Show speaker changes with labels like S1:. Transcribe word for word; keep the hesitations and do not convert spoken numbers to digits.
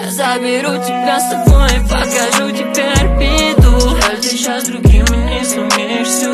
S1: Я заберу тебя с собой, покажу тебе орбиту. Жаль, ты сейчас другим не сумеешь.